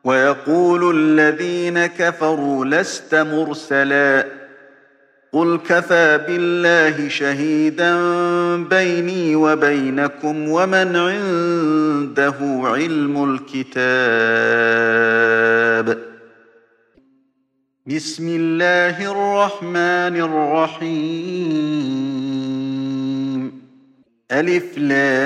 ويقول الذين كفروا لست مرسلا قل كفى بالله شهيدا بيني وبينكم ومن عنده علم الكتاب. بسم الله الرحمن الرحيم. ألف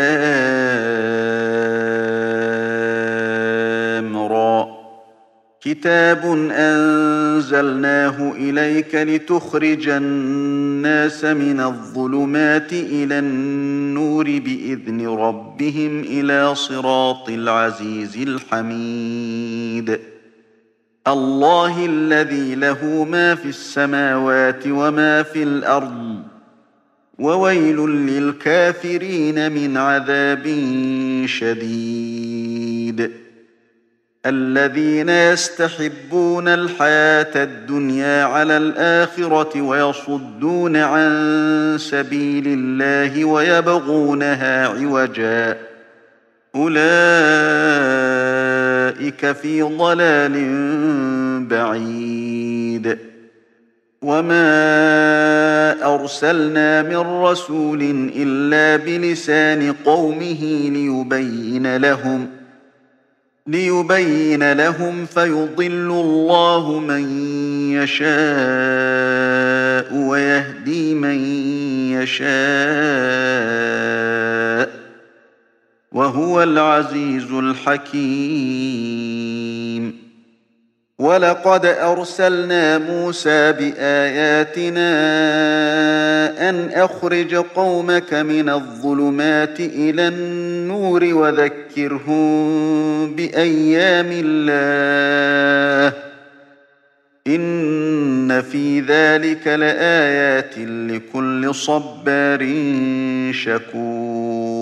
لام را كتاب أنزلناه إليك لتخرج الناس من الظلمات إلى النور بإذن ربهم إلى صراط العزيز الحميد. الله الذي له ما في السماوات وما في الأرض وويل للكافرين من عذاب شديد. الذين يستحبون الحياة الدنيا على الآخرة ويصدون عن سبيل الله ويبغونها عوجا أولئك في ضلال بعيد. وما أرسلنا من رسول إلا بلسان قومه ليبين لهم فيضل الله من يشاء ويهدي من يشاء وهو العزيز الحكيم. ولقد أرسلنا موسى بآياتنا أن أخرج قومك من الظلمات إلى النور وذكرهم بأيام الله إن في ذلك لآيات لكل صبار شكور.